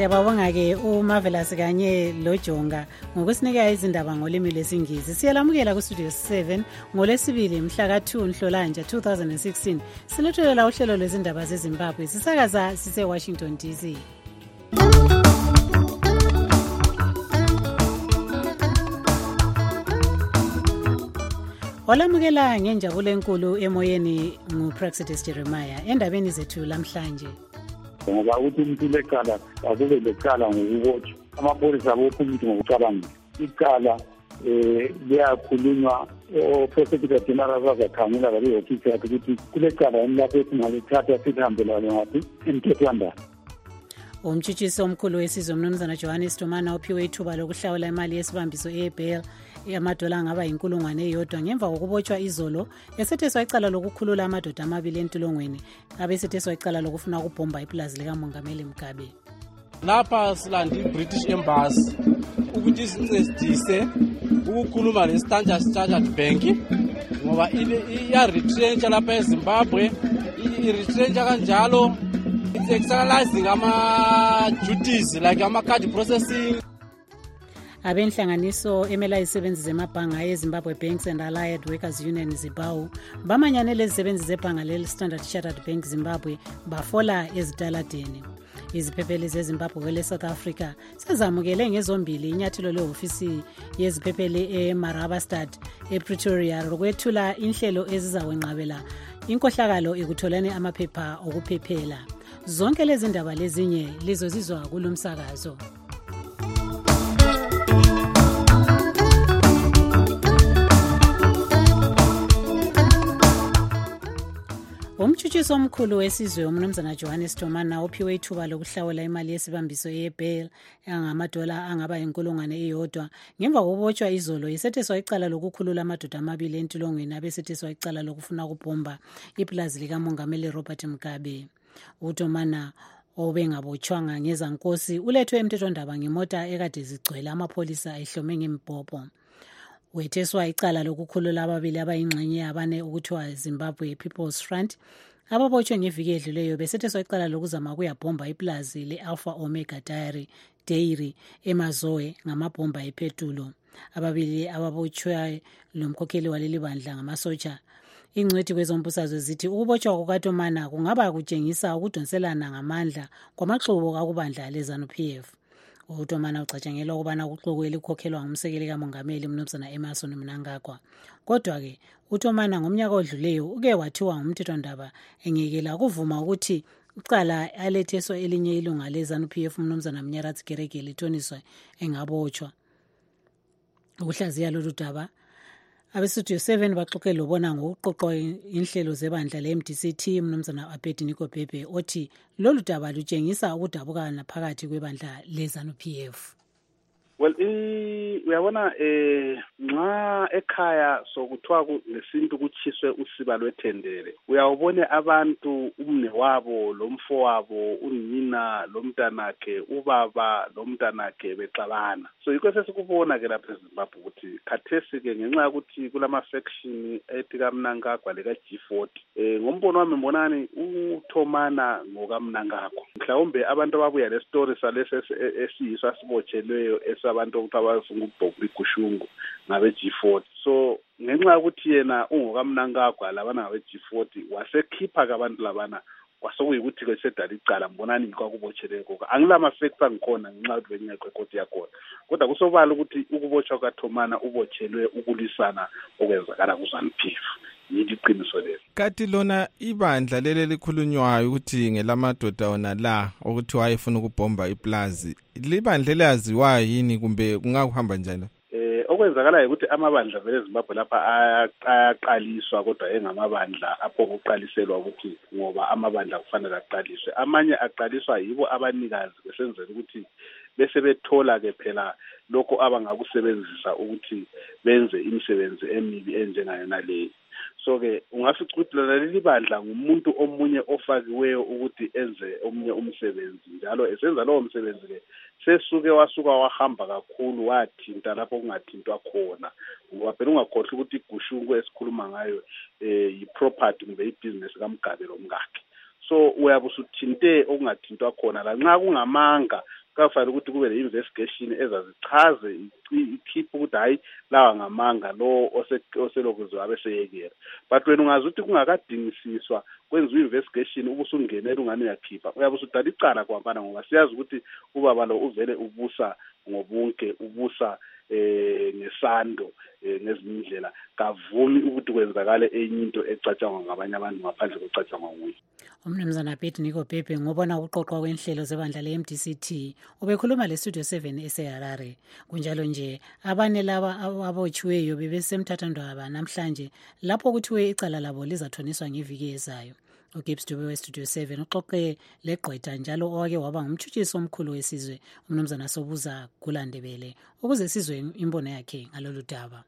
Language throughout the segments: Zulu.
Siyababonga-ke uMarvelous kanye loJonga ngokusinika izindaba ngolimi lwesingisi. Siyalamukela kustudio 7 ngolwesibili mhla ka-2 Nhlolanja 2016. Silethulela uhlelo lwezindaba zeZimbabwe. Sisakaza sise-Washington DC. Olamukela ngenjabulo enkulu emoyeni nguPraxidis Jeremiah endabeni zethu lamhlanje. Ngoba uthi umuntu lekhala akube lekhala ngokubotshwa amapholisa abopha umuntu ngokucabanga icala liyakhulunywa oProsecutor General bazakhangela ngale office yakhe ukuthi kulecala lapho esingalithatha sihambelane ngathi emthethwandaba. Umtshutshisi omkhulu wesizwe umnumzana Johannes Tomana uphiwe ithuba lokuhlawula imali yesibambiso eBail yamadola angaba $1,000 ngemva kokubotshwa izolo esetheswa icala lokukhulula amadoda amabili entolongweni abesetheswa icala lokufuna ukubhomba ipulazi likaMongameli Mugabe. Lapha silanda iBritish Embassy ukuthi sincedise ukukhuluma neStandard Bank ngoba iya retrench lapha eZimbabwe i-retrench kanjalo it's externalizing ama-duties like ama-card processing. Abenhlanganiso emela izisebenzi zemabhanga eZimbabwe Banks and Allied Workers Union ZIBAU bamanyanele izisebenzi zebhanga le-Standard Chartered Bank Zimbabwe bafola ezitaladeni. Iziphepheli zeZimbabwe le-South Africa sezamukele ngezombili inyathelo lehhovisi yeziphepheli eMarabastad ePretoria lokwethula inhlelo ezizawenqabela inkohlakalo ekutholeni amaphepha okuphephela. Zonke lezi ndaba lezinye lizozizwa kulomsakazo. Umtshutshisi omkhulu wesizwe umnumzana Johannes Tomana uphiwe ithuba lokuhlawula imali yesibambiso yeBail angamadola angaba $1,000 ngemva kokubotshwa izolo isetheswa icala lokukhulula amadoda amabili entolongweni abesetheswa icala lokufuna ukubhomba ipulazi likaMongameli Robert Mugabe. UTomana obengabotshwanga ngezankosi ulethwe emthethwandaba ngemota ekade zigcwele amapholisa ehlome ngembhobho. Wetheswa icala lokukhulula ababili abayingxenye yabane ukuthiwa Zimbabwe People's Front ababotshwe ngeviki edluleyo besetheswa icala lokuzama ukuyabhomba ipulazi le-Alpha Omega Dairy eMazoe ngamabhomba ephetulo. Ababili ababotshwe lomkhokheli waleli bandla ngamasotsha. Ingcwethi kwezombusazwe zithi ukubotshwa kukaTomana kungaba kutshengisa ukudonselana ngamandla kwamaxubo kakubandla leZANU-PF. UTomana ucatshangelwa ukubana kuxuku elikhokhelwa ngumsekeli kaMongameli umnumzana Emmerson Mnangagwa. Kodwa-ke uTomana ngomnyaka odluleyo uke wathiwa ngumthethwandaba engekela kuvuma ukuthi icala aletheswa elinye ilunga leZANU-PF umnumzana Mnyaradzi Gerege lithoniswe engabotshwa. Ukuhlaziya lolu daba abestudio 7 baxoxe lobona ngokuqoqwa inhlelo zebandla le-MDC-T umnumzana Abednego Bhebhe othi lolu daba lutshengisa ukudabukana phakathi kwebandla leZANU-PF. Well, uyabona nxa ekhaya sokuthiwa ngesintu kuchiswe usiba lwethendele uyawubone abantu umne wabo lomfowabo unina lomntanakhe ubaba lomntanakhe bexabana. So yikho sesikubona ke lapha eZimbabwe ukuthi khathesi ke ngenxa ukuthi kulama-faction ethi kaMnangagwa leka-G40 ngombono wami mbonani uTomana ngokaMnangagwa mhlawumbe abantu ababuya le story salesi esiyiso asibotshelweyo abantu ukuthi abazungu ubhobha igushungu ngabe G40. So ngenxa ukuthi yena ungokaMnangagwa labana ngabe G40 wasekhipha kabantu labana kwasokuyikuthi ke sedala icala mbonani kwakubotsheleko. Angilama facts angikhona ngenxa ukuthi bengiyaqe ikoti yakhona. Kodwa kusobala ukuthi ukubotshwa kaTomana ubotshelwe ukulwisana okwenzakala kuZANU-PF. Yidi iqiniso lelo. Kathi lona ibandla lele likhulunywayo ukuthi ngelamadoda ona la ukuthi wayefuna ukubhomba iplazi libandla laziwayo yini kumbe kungakuhamba njalo? Okwenzakala ukuthi amabandla vele eZimbabwe lapha ayaqaliswa kodwa engamabandla apho kuqaliselwa ukuthi ngoba amabandla kufanele aqaliswe. Amanye aqaliswa yibo abanikazi besenzela ukuthi bese bethola ke phela lokho abangakusebenzisa ukuthi benze imisebenzi emibi enjengayona leyo. So ke ungafica ukuthi leli bandla ngumuntu omunye ofakiweyo ukuthi enze omunye umsebenzi njalo esenza lowo msebenzi ke sesuke wasuka wahamba kakhulu wathinta lapho kungathintwa khona ngoba phela ungakhohlwa ukuthi igushungu esikhuluma ngayo yi-property kumbe i-business kaMgabe lomngakhe. So uyabe usuthinte okungathintwa khona la nxa kungamanga kafanele ukuthi kube le-investigation ezazichaze ikhiphe ukuthi hayi lawa ngamanga lo oselokuzwe abeseyekela. But wena ungazi ukuthi kungakadingisiswa kwenziwa investigation ubusungenela ungane uyakhipha uyabe usudala icala kwambana ngoba siyazi ukuthi ubaba lo uvele ubusa ngobunke ubusa ngesando ngezinye indlela kavumi ukuthi kwenzakale enye into ecatshangwa ngabanye abantu ngaphandle kwecatshangwa nguye. Umnumzana Niko Pepe ngobona ukuqoqwa kwenhlelo zebandla le-MDCT ubekhuluma le-Studio 7 eseHarare. Kunjalo nje abane laba abotshiweyo bebesemthathandaba namhlanje lapho kuthiwe icala labo lizathoniswa ngeviki ezayo. uGibbs Dube we-Studio 7 uxoxe leGqwetha njalo owake waba ngumtshutshisi omkhulu wesizwe umnumzana Sobuza Gulandebele ukuze sizwe imbono yakhe ngalolu daba.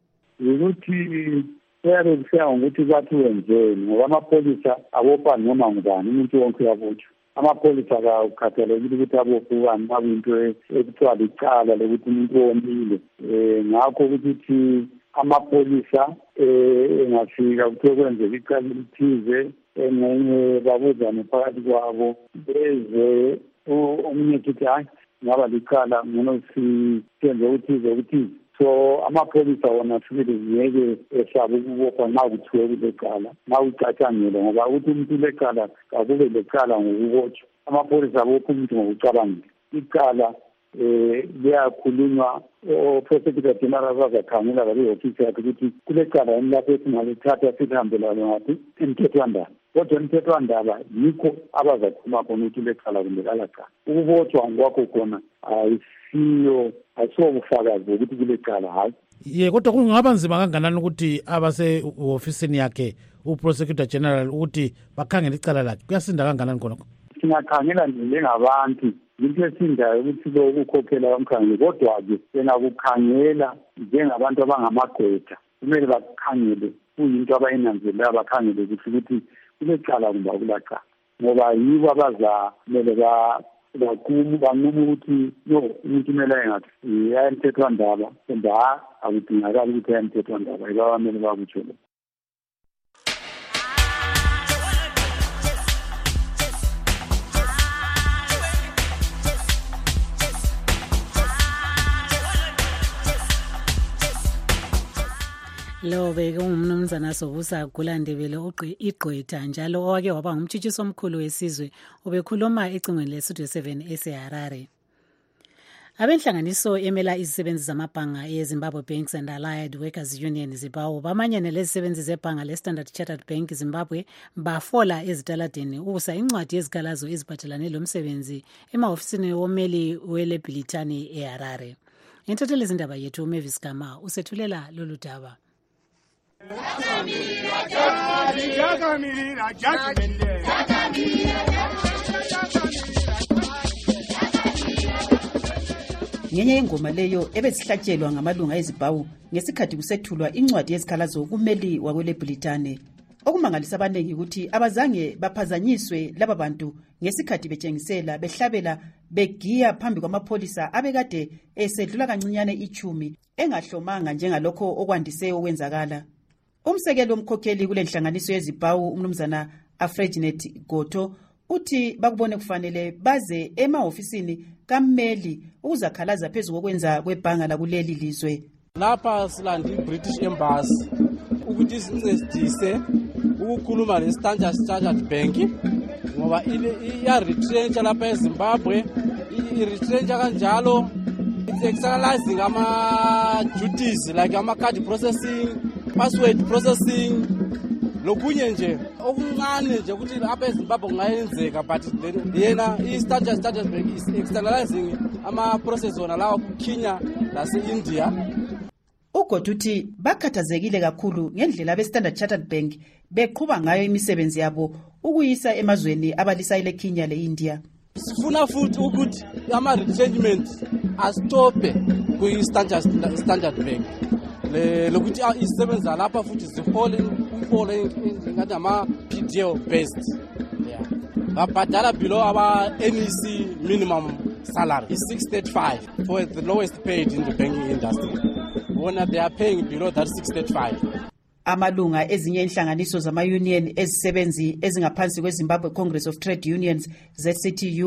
Ukuthi kuyabe kusiya ngokuthi kwathiwe njeni ngoba amapholisa abopha noma ngubani umuntu wonke uyabotshwa. Amapholisa akukhathalekile ukuthi abophe ubani uma kuyinto ekuthiwa licala lokuthi umuntu womile. Ngakho ukuthi amapholisa engafika kuthiwe kwenzeka icala elithize engxenye babuzane phakathi kwabo beze omunye ukuthi hayi ngaba licala ngcono siyenze ukuthi so amapholisa wona sibili ngeke ehlaba ukubopha nxa kuthiwe kulecala nxa ucatshangele ngoba ukuthi umuntu lecala akube lecala ngokubotshwa. Amapholisa abopha umuntu ngokucabangela icala liyakhulunywa o-Prosecutor General bazakhangela kale-ofisi yakhe ukuthi kulecala lapho esingalithatha silihambelane ngathi emthethwandaba. Kodwa emthethwandaba yikho abazakhuluma khona ukuthi lecala kumbe kalacala. Ukubotshwa ngokwakho khona ayisiyobufakazi bokuthi kulecala hayi. Kodwa kungaba nzima kanganani ukuthi abase-ofisini yakhe uProsecutor General ukuthi bakhangele icala lakhe kuyasinda kanganani khonokho? Singakhangela njengabantu into esindayo ukuthi lo ukukhokhela umkhangeli kodwa-ke bengakukhangela njengabantu abangamagqwetha kumele bakukhangele kuyinto abayinanzelela bakhangele ukuthi kulecala kumbe akulacala ngoba yibo abazamele banqume ukuthi umuntu kumele engathi ayemthethwandaba kumbe akudingakali ukuthi ayemthethwandaba ibabamele bakutsho lo. Lo bekungumnumzana Sobuza Gulandebele iGqwetha njalo owake waba ngumtshutshisi omkhulu wesizwe ubekhuluma ecingweni le-Studio 7 eseHarare. Abenhlanganiso emela izisebenzi zamabhanga eZimbabwe Banks and Allied Workers Union Zimbabwe bamanyene lezisebenzi zebhanga le-Standard Chartered Bank Zimbabwe bafola ezitaladeni ukusa incwadi yezikhalazo eziphathelane lomsebenzi emahofisini womeli wele-Bhilitane eHarare. Intatheli zindaba yethu uMavis Gama usethulela lolu daba. Ngenye ingoma leyo ebezihlatshelwa ngamalunga eZimbabwe ngesikhathi kusethulwa incwadi yezikhalazo kumeli wakwele-Bhilitane. Okumangalisa abaningi ukuthi abazange baphazanyiswe laba bantu ngesikhathi betshengisela behlabela begiya phambi kwamapholisa abekade esedlula kancinyane 10 engahlomanga njengalokho okwandise okwenzakala. Umsekeli womkhokheli kule nhlanganiso yeZimbabwe umnumzana Afredinet Goto uthi bakubone kufanele baze emahofisini kammeli ukuzakhalaza phezu kokwenza kwebhanga lakuleli lizwe. Lapha silandi British Embassy ukuthi sincedise ukukhuluma le-Standard Chartered Bank ngoba iya-retrencha lapha eZimbabwe i-retrencha kanjalo it's externalizing ama-duties like ama-card processing, password processing lokunye nje okuncane nje ukuthi apha eZimbabwe kungayenzeka but then yena i-Standard Chartered Bank is externalizing ama-process wona lawa kuKenya lase-India. Ugodu uthi bakhathazekile kakhulu ngendlela be-Standard Chartered Bank beqhuba ngayo imisebenzi yabo ukuyisa emazweni abalisayile eKenya le-India. Sifuna futhi ukuthi ama-retrenchment astophe kwi-Standard Bank lokuthi isebenza lapha futhi zifole ngathi ama-PDL based babhadala below aba-NEC minimum salary is 635 for the lowest paid in the banking industry. When they are paying below that 635. Amalunga ezinye inhlanganiso zama-union ezisebenzi ezingaphansi kweZimbabwe Congress of Trade Unions ZCTU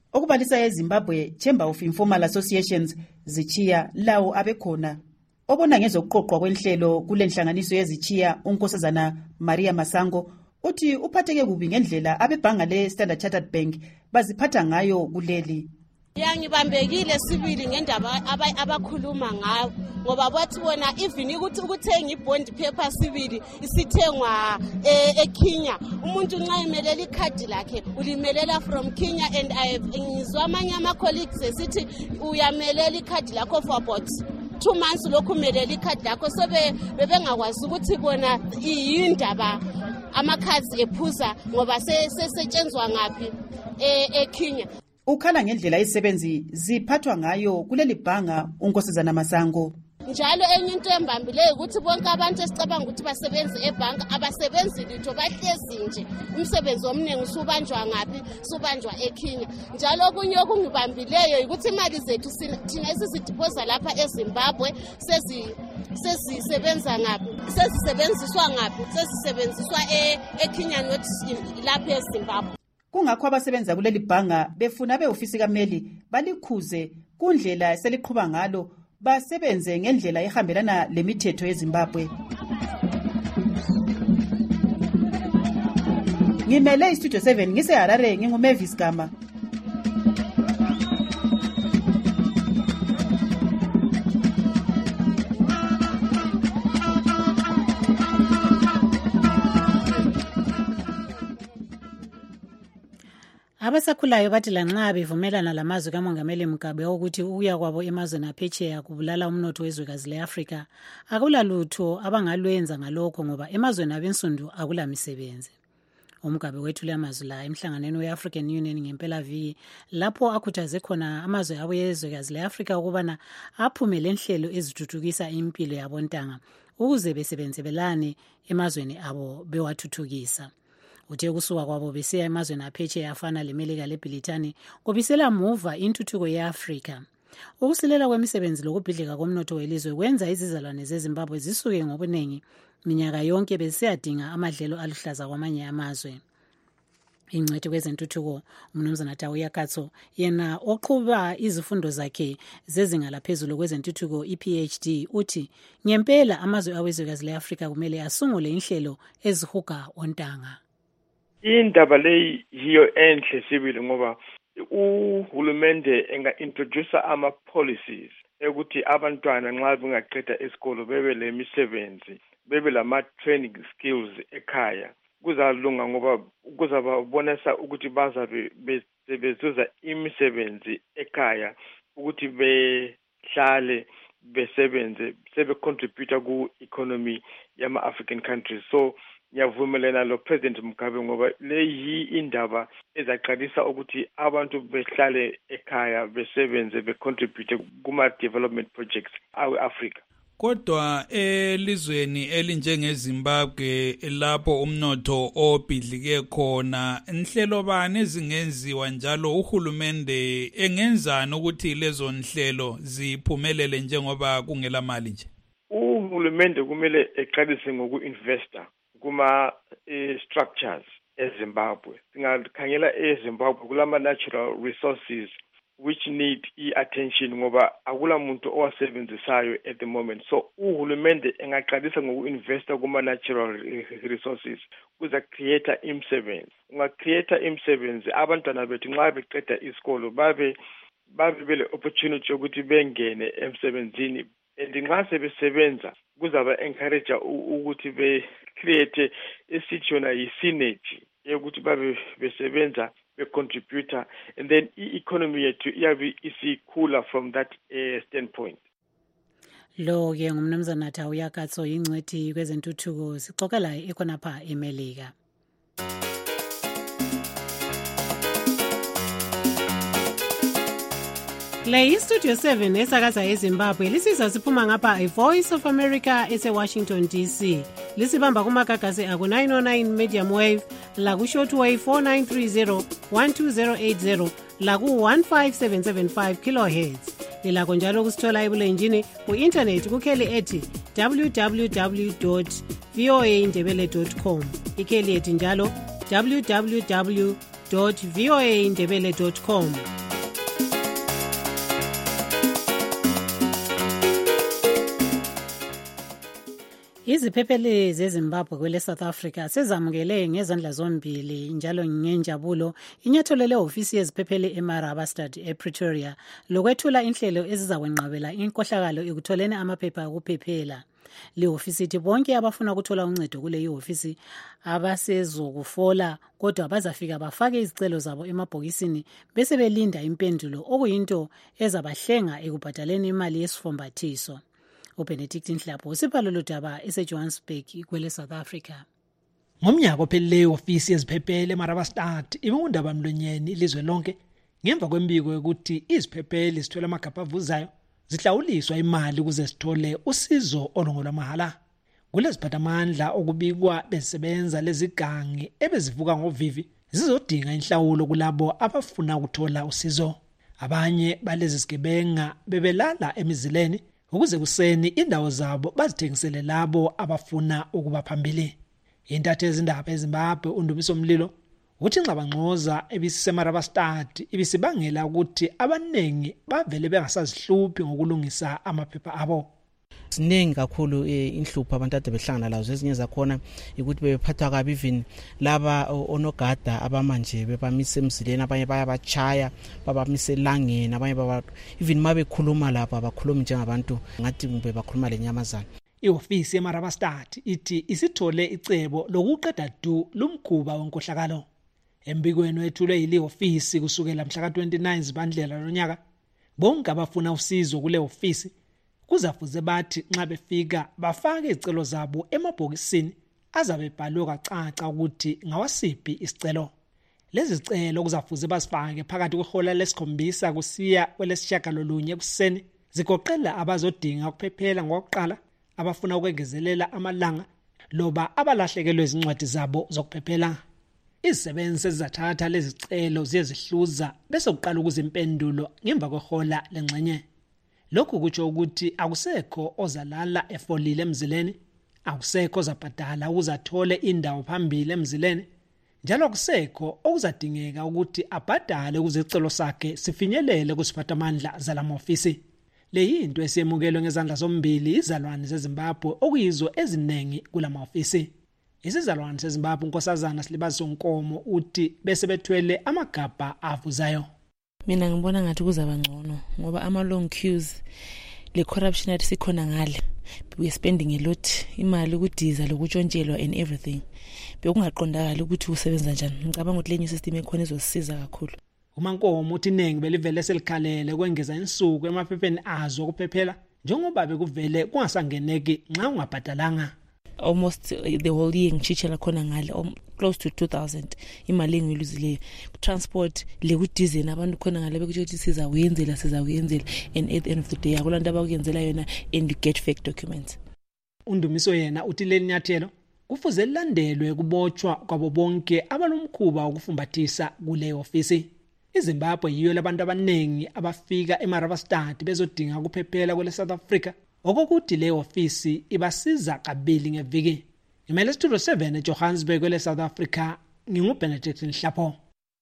okubalisa eZimbabwe Chamber of Informal Associations Zichiya lawo abekhona. Obona ngezokuqoqwa kwenhlelo kule nhlanganiso yeZichiya uNkosazana Maria Masango uthi uphatheke kubi ngendlela abebhanga le-Standard Chartered Bank baziphatha ngayo kuleli. Ngibambekile sibili ngendaba abakhuluma ngayo ngoba bathi bona even ukuthi ukuthenga ibond paper sibili isithengwa eKenya umuntu nxa imelela ikhadi lakhe ulimelela from Kenya and ngizwa amanye ama-colleagues esithi uyamelela ikhadi lakho for about 2 months lokhu umelela ikhadi lakho so bebengakwazi ukuthi bona yindaba amakhazi ephuza ngoba sesetshenzwa ngaphi eKenya. Ukhala ngendlela izisebenzi ziphathwa ngayo kuleli bhanga uNkosazana Masango. Njalo enye into embambileyo ukuthi bonke abantu esicabanga ukuthi basebenza ebhanka abasebenzi litho bahlezi nje umsebenzi omningi usubanjwa ngaphi subanjwa eKenya. Njalo okunye okungibambileyo ukuthi imali zethu thina esizidiphoza lapha eZimbabwe sezisebenza ngaphi sezisebenziswa ngaphi sezisebenziswa eKenya not lapha eZimbabwe. Kungakho abasebenza kuleli bhanga befuna beofisi kaMeli balikhuze kundlela seliqhubha ngalo basebenze ngendlela ehambelana lemithetho yeZimbabwe. Ngimele iStudio 7 ngiseHarare nginguMavis Gama. Abasakhulayo bathi lanxa bevumelana lamazwi kaMongameli Mugabe ukuthi ukuya kwabo emazweni aphetsheya kubulala umnotho wezwekazi leAfrika, akulalutho abangalwenza ngalokho ngoba emazweni abensundu akulamisebenzi. UMugabe wethule amazwi la emhlanganweni we-African Union ngempelaviki lapho akhuthaze khona amazwe abo yezwekazi leAfrika ukubana aphume lenhlelo ezithuthukisa impilo yabontanga ukuze besebenzebelane emazweni abo bewathuthukisa. Uthe kusuka kwabo besiya emazweni aphetsheya afana leMelika leBritani kubisela muva intuthuko yeAfrika. Ukusilela kwemisebenzi lokubhidlika komnotho welizwe kwenza izizalwane zeZimbabwe zisuke ngobuningi minyaka yonke besiyadinga amadlelo aluhlaza kwamanye amazwe. Ingcwethi kwezentuthuko uMnumzana Tawuya Katso yena oqhuba izifundo zakhe zezinga laphezulu kwezentuthuko iPhD uthi ngempela amazwe awezwekazi leAfrika kumele asungule inhlelo ezihuga ontanga. Indaba leyi yiyo enhle sibili ngoba uhulumende enga-introduce ama-policies ekuthi abantwana nxa bengaqeda esikolo bebe lemisebenzi bebe lama-training skills ekhaya kuzalunga ngoba kuzababonisa ukuthi bazabe besebenza imisebenzi ekhaya ukuthi behlale besebenze sebe-contributor ku-economy yama-African countries. So ngiyavumelana lo President Mugabe ngoba leyi indaba ezaqalisa ukuthi abantu behlale ekhaya besebenze becontribute kuma development projects awe-Africa. Kodwa elizweni elinjengeZimbabwe lapho umnotho obhidlike khona inhlelo bani ezingenziwa njalo uhulumende engenzani ukuthi lezo nhlelo ziphumelele njengoba kungela mali nje? Uhulumende kumele eqalise ngoku-investa kuma structures eZimbabwe. Singakhangela eZimbabwe kulama natural resources which need attention ngoba akula muntu owasebenzisayo at the moment. So uhulumende engaqalisa ngoku-investa kuma natural resources kuza create imisebenzi. Ungacreate imisebenzi abantwana bethu nxa beqeda isikolo babe bele opportunity yokuthi bengene emsebenzini and nxa sebesebenza kuzaba encourage ukuthi be create esithi yona yi-synergy yokuthi babe besebenza be-contributor and then i-economy yethu iyabe isikhula from that standpoint. Lo-ke ngumnumzana Tawuya Katso ingcwethi kwezentuthuko sixoxa laye ekhonapha eMelika. Le iStudio 7 esakaza eZimbabwe lisiza siphuma ngapha iVoice of America eseWashington DC. Lisibamba kumagagasi aku 909 medium wave la ku shortwave 4930 12080 la ku 15775 kilohertz. Lilakho njalo kusithola ebulenjini ku internet kukheli ethi www.voaindebele.com. Ikheli ethi njalo www.voaindebele.com. Iziphepheli zeZimbabwe kwele South Africa sezamukele ngezandla zombili njalo ngenjabulo inyathelo lehhovisi yeziphepheli eMarabastad ePretoria lokwethula inhlelo ezizakwenqabela inkohlakalo ekutholeni amaphepha okuphephela. Lehhovisi ithi bonke abafuna ukuthola uncedo kule ihhovisi abasezokufola kodwa bazafika bafake izicelo zabo emabhokisini bese belinda impendulo okuyinto ezabahlenga ekubhadaleni imali yesifombathiso. uBenedict Nhlapho usibhalo lodaba eseJohannesburg kwele South Africa. Ngomnyaka ophelileyo ofisi yeziphepheli eMarabastad ibekundaba mlonyeni ilizwe lonke ngemva kwembiko yokuthi iziphepheli zithola amagabha avuzayo zihlawuliswa imali ukuze sithole usizo olungolwamahala. Kuleziphathamandla okubikwa besebenza lezigangi ebezivuka ngovivi zizodinga inhlawulo kulabo abafuna ukuthola usizo. Abanye balezi zigebenga bebelala emizileni ukuze kuseni indawo zabo bazithengisele labo abafuna ukuba phambili. Intathe ezindaba eZimbabwe undumiso mlilo uthi nxabangxoza ebisiseMarabastad ibisibangela ukuthi abanengi bavele bengasazihluphi ngokulungisa amaphepha abo. Siningi kakhulu inhlupho abantu ade behlangana lazo ezinye zakhona ukuthi bephathwa kabi even laba onogada abamanje bebamise emzileni abanye bayabachaya babamise elangeni abanye baba even mabekhuluma lapha abakhulumi njengabantu ngathi kumbe bakhuluma lenyamazana. Ihhovisi eMarabastad ithi isithole icebo lokuqeda du lumkhuba wenkohlakalo. Embikweni wethulwe yile ofisi kusukela mhla ka-29 Zibandlela lonyaka bonke abafuna usizo kule ofisi kuzafuze bathi nxa befika bafake izicelo zabo emabhokisini azabe bhalwe kacaca ukuthi ngawasiphi isicelo. Lezi zicelo kuzafuze basifake phakathi kwehola lesikhombisa kusiya kwelesishiyagalolunye ekuseni zigoqela abazodinga ukuphephela ngokuqala abafuna ukwengezelela amalanga loba abalahlekelwe izincwadi zabo zokuphephela. Izisebenzi ezizathatha lezi zicelo ziyezihluza bese kuqala ukuzimpendulo ngemva kwehola lengxenye. Lokhu kutsho ukuthi akusekho ozalala efolile emzileni, akusekho ozabhadala ukuzathole indawo phambili emzileni, njalo akusekho okuzadingeka ukuthi abhadale ukuze isicelo sakhe sifinyelele kusiphathamandla zalamofisi. Le yinto esiyemukelwe ngezandla zombili izalwane zeZimbabwe okuyizo eziningi kulamofisi. Isizalwane seZimbabwe unkosazana Silibaziso Nkomo uthi bese bethwele amagabha avuzayo. Mina ngibona ngathi kuzaba ngcono ngoba ama long queues le corruption athi sikhona ngale we spending a lot imali ukudiza lokuntshontshelwa and everything bekungaqondakala ukuthi usebenza njani. Ngicabanga ukuthi le new system ekhona izosisiza kakhulu. uMankomo uthi ningi belivele selikhalele kwengeza insuku emaphepheni azo okuphephela njengoba bekuvele kungasangeneki nxa ungabhadalanga. Almost the whole year ngichitshela khona ngale close to 2000 imali engiyiluzile transport le kudize nabantu khona ngale bekuthi ukuthi sizawuyenzela and at the end of the day akulanto abakuyenzela yona and you get fake documents. Undumiso yena uthi le nyathelo kufuze landelwe kubotshwa kwabo bonke abalomkhuba ukufumbathisa kule ofisi. iZimbabwe yiyo labantu abanengi abafika eMarabastad bezodinga ukuphephela kwele South Africa okokuthi le ofisi ibasiza kabili ngeviki. Imele Studio 7 eJohannesburg kwele South Africa nginguBenedict Nhlapho.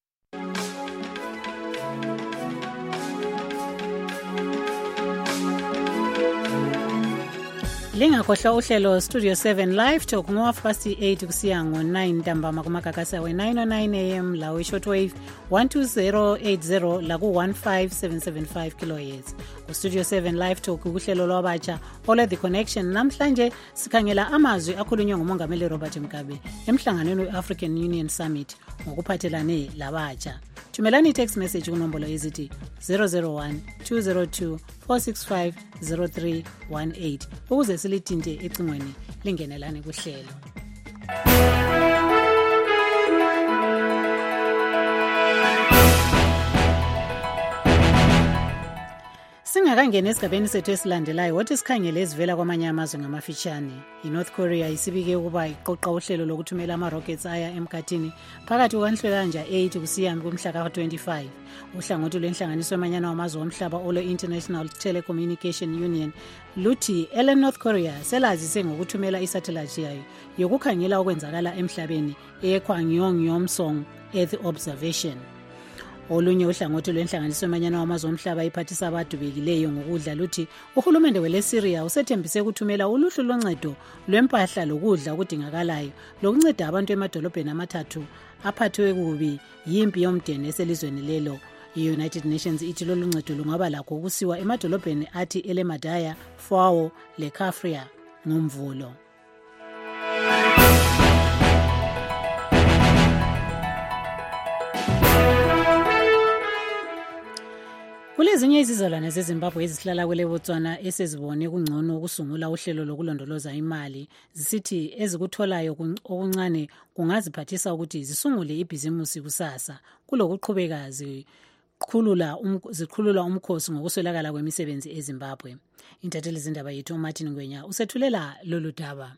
Lingakhohlwa uhlelo Studio 7 Live Talk ngo-8 kusiya ngo-9 ntambama kumagagasa we-909 AM la we-shortwave 12080 la ku-15775 kHz. Ku-Studio 7 Live Talk uhlelo lwabatsha ole The Connection. Namhlanje sikhangela amazwi akhulunywa ngumongameli Robert Mugabe emhlanganweni we-African Union Summit ngokuphathelane labatsha. Thumelani text message kunombolo ezithi 001 202 465 0318 ukuze silithinte ecingweni lingenelane kuhlelo. Singakangena esigabeni sethu esilandelayo wothi sikhangele ezivela kwamanye amazwe ngamafitshane. iNorth Korea isibike ukuba iqoqa uhlelo lokuthumela ama-rockets aya emkhathini phakathi kukaNhlolanja 8 kusiya kumhla ka-25. Uhlangothi lwenhlanganiso yamanyana wamazwe omhlaba olwe-International Telecommunication Union luthi North Korea selazise ngokuthumela isatellite yayo yokukhangela okwenzakala emhlabeni eyeKhwangyong Yomsong Earth Observation. Olunye uhlangothi lwenhlanganiso yamanyana wamazwe omhlaba iphathisa abadubekileyo ngokudla luthi uhulumende weleSyria usethembise ukuthumela uluhlu loncedo lwempahla lokudla okudingakalayo lokunceda abantu emadolobheni amathathu aphathwe kubi yimpi yomdeni eselizweni lelo. I-United Nations ithi lolu ncedo lungaba lakho ukusiwa emadolobheni athi Elemadaya, Fao leKafria ngomvulo. Kulezinye izizalwane zeZimbabwe ezihlala kwele Botswana esezibone kungcono ukusungula uhlelo lokulondoloza imali zisithi ezikutholayo okuncane kungaziphathisa ukuthi zisungule ibhizimusi kusasa kulokuqhubeka ziqhulula umkhosi ngokuswelakala kwemisebenzi eZimbabwe. Intatheli zindaba yethu uMartin Ngwenya usethulela lolu daba.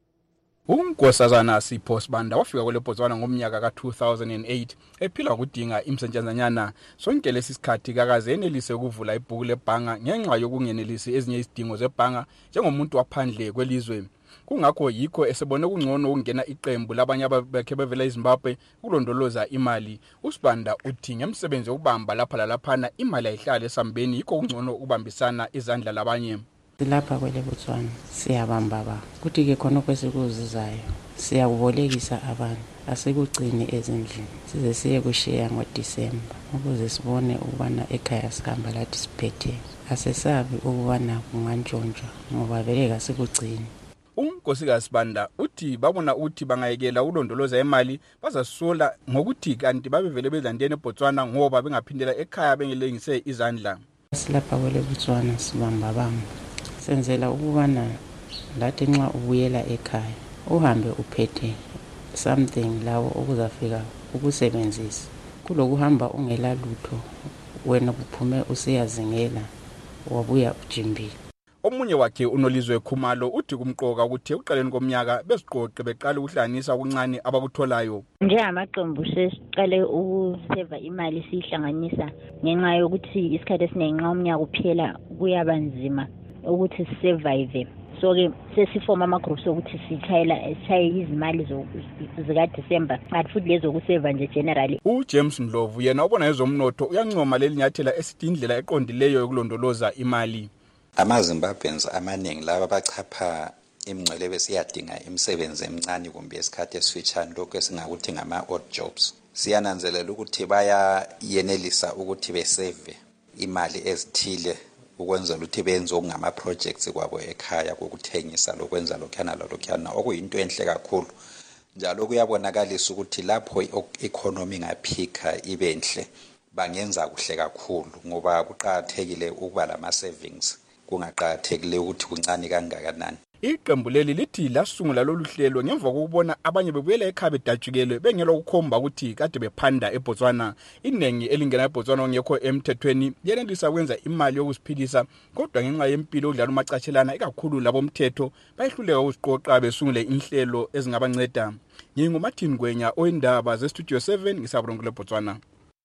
Unkosazana Sipho Sibanda wafika kwele Botswana ngomnyaka ka-2008 ephila ukudinga imsentshanzanyana sonke lesi sikhathi kakaze enelise ukuvula ibhuku lebhanga ngenxa yokungenelisi ezinye izidingo zebhanga njengomuntu waphandle kwelizwe. Kungakho yikho esebone kungcono ukungena iqembu labanye abakhe bevela eZimbabwe ukulondoloza imali. uSibanda uthi ngemsebenzi wokubamba lapha lalaphana imali ayihlala esambeni yikho kungcono ukubambisana izandla labanye. Silapha kwele Botswana siyabamba kuthi ke khona kwesikuzizayo siyakubolekisa abantu asekugcini ezindlini size siye kushiya ngoDisemba ukuze sibone ukubana ekhaya sikhamba lathi siphethe asesabi ukubana kungantshontshwa ngoba beleka sikugcini. Unkosikazi Sibanda uthi babona uthi bangayekela ukulondoloza imali bazasola ngokuthi kanti babevele bezandene eBotswana ngoba bengaphindela ekhaya bengelengise izandla. Silapha kwele Botswana sibamba senzela ukubana lathi nxa ubuyela ekhaya uhambe uphethe something lawo okuzafika ukusebenzisa kulokuhamba ungela lutho wena kuphume usiyazingela wabuya ujimbile. Omunye wakhe uNolizwe Khumalo uthi kumqoka ukuthi ekuqaleni komnyaka besiqoqe beqala ukuhlanganisa okuncane abakutholayo. Njengamaqembu sesiqale ukuseva imali sihlanganisa ngenxa yokuthi isikhathi esiningi nxa umnyaka uphela kuyaba nzima ukuthi survive. So ke sesifoma ama-groups ukuthi sichaye izimali zika-December kanti futhi lezo kuseva nje generally. uJames Ndlovu yena ubona ezomnotho uyancoma leli nyathela esithi indlela eqondileyo yokulondoloza imali. AmaZimbabweans amaningi laba bachapha imingcele besiyadinga imisebenzi emincane kumbe isikhathi esifitshane lokho esingakuthi ngama-odd jobs. Siyananzelela ukuthi bayayenelisa ukuthi beseve imali ezithile ukwenzela ukuthi benze okungama-projects kwabo ekhaya kokuthengisa lokwenza lokhuyana okuyinto enhle kakhulu. Njalo kuyabonakalisa ukuthi lapho i-economy ngaphika ibe enhle bangenza kuhle kakhulu ngoba kuqakathekile ukuba lama-savings kungaqakathekile ukuthi kuncane kangakanani. Iqembu leli lithi lasungula lolu hlelo ngemva kokubona abanye bebuyela ekhaya bedatshukelwe bengela ukukhomba ukuthi kade bephanda eBotswana. Iningi elingena eBotswana ongekho emthethweni yenelisa ukwenza imali yokusiphilisa kodwa ngenxa yempilo odlala umacatshelana ikakhulu labomthetho bayihluleka ukuziqoqa besungule inhlelo ezingabanceda. NginguMartin Ngwenya oyindaba zeStudio 7 ngisabulongwe eBotswana.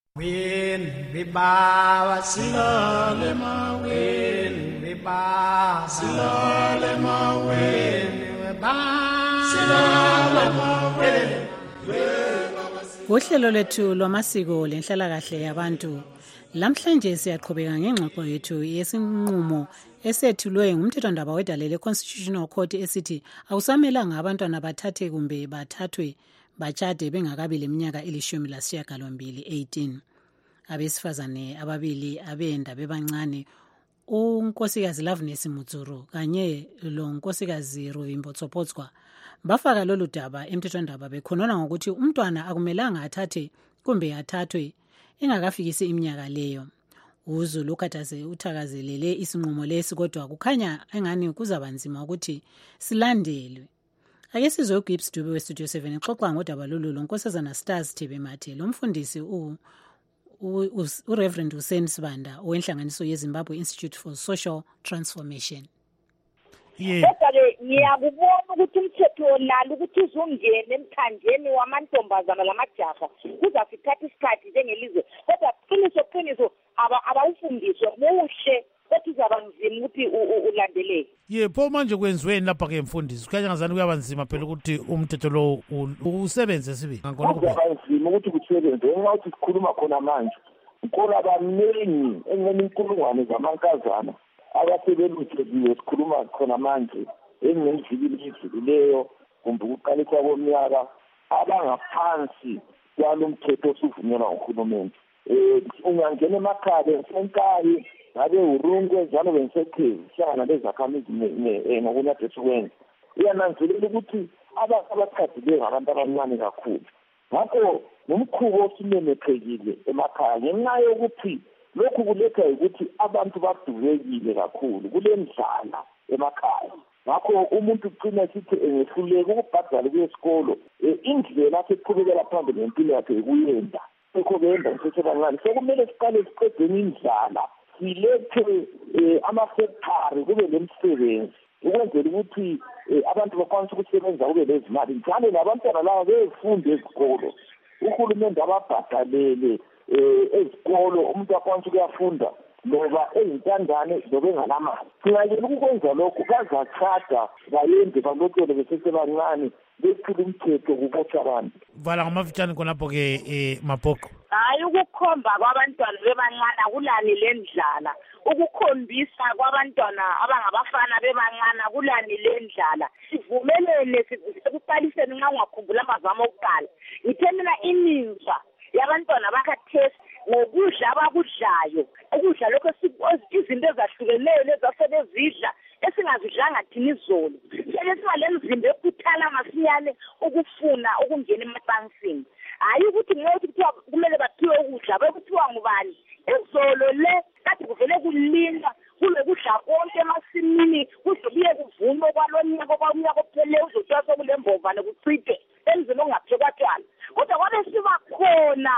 When Biba silale mawen Biba silale mawen Biba silale mawen. Uhlelo lwethu lwamasiko lenhlalakahle yabantu lamhlanje siyaqhubeka ngengxoxo yethu yesinqumo esethulwe ngumthethwandaba wedalele Constitutional Court esithi awusamelanga abantwana bathathe kumbe bathathwe bachade bengakabi leminyaka 18. Abesifazane ababili abenda bebancane unkosikazi Loveness Mutsuru kanye lonkosikazi Rovimbo Tsopotswa bafaka lolu daba emthethwandaba bekhonona ngokuthi umntwana akumelanga athathe kumbe athathwe engakafikisi iminyaka leyo. uZulu uthakazelele isinqumo lesi kodwa kukhanya engani kuzaba nzima ukuthi silandelwe. Ake sizwe uGibbs Dube weStudio 7 exoxa ngodaba lolu lonkosazana Stars Thebe Mathe lomfundisi uReverend Hussein Sibanda owenhlanganiso yeZimbabwe Institute for Social Transformation. Kodwa-ke ngiyakubona ukuthi umthetho olala ukuthi uzungene emthanjeni wamantombazana lamajaha kuzafikhathi isikhathi njengelizwe kodwa qiniso abawufundiswe muhle ukuthi uzaba nzima ukuthi ulandeleke. Pho manje kwenziweni lapha-ke mfundisi kukhanya ngazani kuyaba nzima phela ukuthi umthetho lo usebenze sibe nzima ukuthi kusebenze ngenxa ukuthi sikhuluma khona manje nkolo abaningi engene inkulungwane zamankazana abasebelutheliwe sikhuluma khona manje engenzikile izilileyo kumbe ukuqalisa komnyaka abangaphansi kwalo mthetho osuvunyelwa nguhulumeni. Ungangena emakhaya senkayi ngabe urungwe njalo bengisekhezi hlangana lezakhamizi ngokunyathesikwenza uyananzelela ukuthi abantu abathathileyo ngabantu abancane kakhulu. Ngakho nomkhubo osimemethekile emakhaya ngenxa yokuthi lokhu kuletha ukuthi abantu badubekile kakhulu kule ndlala emakhaya. Ngakho umuntu ugcina sithi engehluleka ukubhadala kwesikolo indlela aseqhubekela phambili ngempilo yakhe ikuyenda sekho benda ngisesebancane sekumele siqale siqedeni indlala silethe amafactory kube lemisebenzi ukwenzela ukuthi abantu bakwanise ukusebenza kube lezimali njalo nabantwana laba befunde ezikolo uhulumende ababhadalele ezikolo umuntu akwanise ukuyafunda loba eyintandane loba enganamali. Singayela ukwenza lokho bazachada bayenze balotshele besesebancane bephula umthetho kubotshwa abantu. Vala ngamafitshane khonapho-ke Mapoko. Hayi ukukhomba kwabantwana bebancane kulani lendlala, ukukhombisa kwabantwana abangabafana bebancane kulani lendlala. Sivumelene sekuqaliseni nxa ungakhumbula amazamo okuqala ngithe mina ininza yabantwana bakhathesi ngokudla abakudlayo ukudla lokho izinto ezahlukeneyo lezasebezidla esingazidlanga thina izolo sele singalemizimba ekhuthala masinyane ukufuna ukungena emacansini. Hayi ukuthi ngokuthi kuthiwa kumele baphiwe ukudla bekuthiwa ngubani izolo le kade kuvele kulinda kulokudla konke emasimini kuzobuye kuvunwe kwalonyaka kwamnyaka ophele uzothiwa sokulembovane kuchithe emzini ongaphekwa tshwala kodwa kwabe siba khona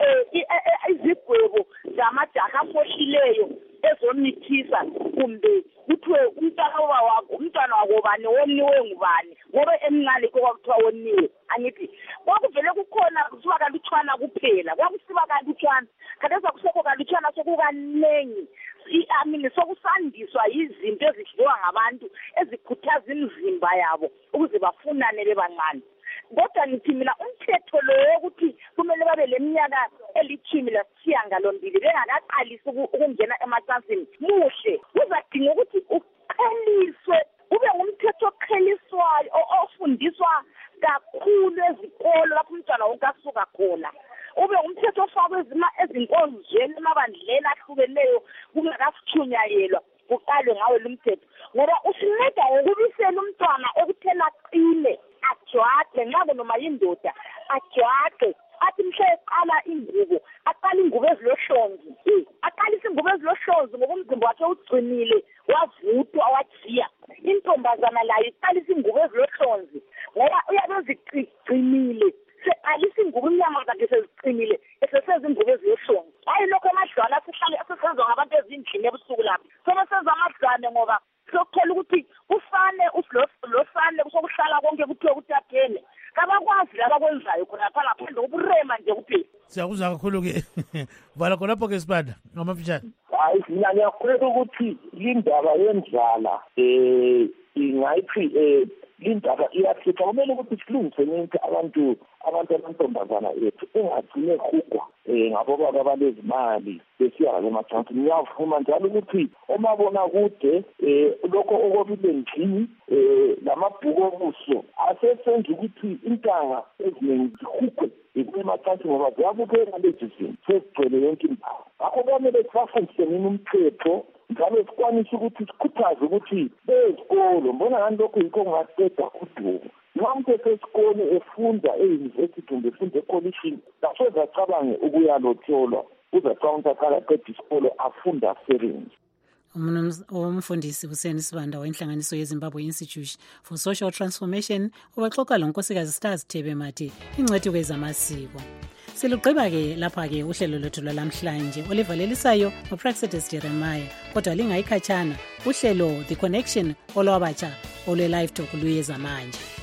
izigwebo zamajaha afohlileyo ezomithisa kumbe kuthiwe umntwana wako bani woniwe ngubani ngoba emncane kwakuthiwa woniwe. Angithi kwakuvele kukhona kusiba kalutshwana kuphela kwakusiba kalutshwana kadeza kusekho kalutshwana sokukanengi sokusandiswa izinto ezidliwa ngabantu ezikhuthaza imizimba yabo ukuze bafunane bebancane. Kodwa ngithi mina umthetho lo wokuthi kumele babe leminyaka elithumi-8 bengakaqalisi ukungena emacansini muhle uzadinga ukuthi uqheliswe ube ngumthetho oqheliswayo ofundiswa kakhulu ezikolo lapho umntwana wonke asuka khona ube ngumthetho ofakwe ezinkonzweni emabandleni ahlukeneyo kungakasithunyayelwa kuqalwe ngawo lo mthetho ngoba usinceda ngokubisela umntwana ekuthena aqine ajwaqe nxa noma yindoda ajwaqe athi mhle eqala ingubo aqala ingubo ezilohlonzi aqalisa ingubo ezilohlonzi ngoba umzimba wakhe ugcinile wavuthwa wajiya. Intombazana layo iqalisa ingubo ezilohlonzi ngoba uyabe ezigcinile seqalisa ingubo inyama zakhe seziqinile esesenza ingubo ezilohlonzi. Hayi lokho amadlwane asesenzwa ngabantu ezindlini ebusuku lapho sebesenza amadlwane ngoba sokuthola ukuthi ufane usilosane kusokuhlala konke kuthiwe ukuthi aphele kabakwazi labakwenzayo khona lapha ngaphandle kokurema nje kuphela. Siyakuzwa kakhulu-ke vala khonapho-ke Sibanda ngamafitshane. Hayi mina ngiyakholelwa ukuthi indaba yendlala ingayithi indaba iyahlupha kumele ukuthi silungise nento abantu amantombazana ethu engagcine hugwa ngabobaba abalezimali besiya emacansini. Ngiyavuma njalo ukuthi omabonakude lokho okobile ndlini lamabhuku obuso asesenza ukuthi intanga eziningi zihugwe emacansini ngoba ziyabukeka lezi zinto sezigcwele yonke indawo. Ngakho kwamele sibafundise nini umthetho njalo sikwanise ukuthi sikhuthaze ukuthi bezikolo mbona ngani lokho yikho kungaqeda udumo. Nxa umuntu esesikolo efunda eyunivesithi kumbe efunda ekolishini kasoze acabange ukuyalotholwa uzacabanga aqala aqeda isikolo afunda asebenze. Umfundisi Hussein Sibanda wenhlanganiso yeZimbabwe Institute for Social Transformation ubaxoxa lonkosikazi Stars Thebe Mathe ingcwethi kwezamasiko. Silugqiba-ke lapha-ke uhlelo lwethu lwalamhlanje olivalelisayo uPraxedes Jeremiah kodwa lingayikhatshana uhlelo The Connection olwabatsha olwe-Live Talk luyeza manje.